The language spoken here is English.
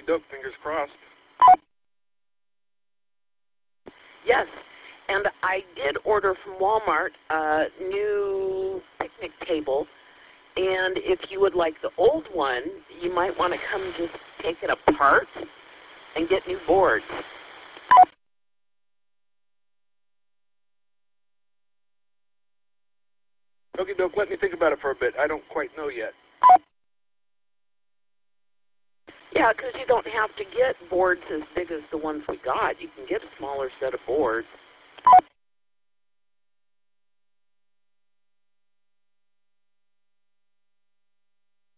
doke, fingers crossed. Yes, and I did order from Walmart a new picnic table, and if you would like the old one, you might want to come just take it apart and get new boards. Okay, doke, let me think about it for a bit. I don't quite know yet. Yeah, because you don't have to get boards as big as the ones we got. You can get a smaller set of boards.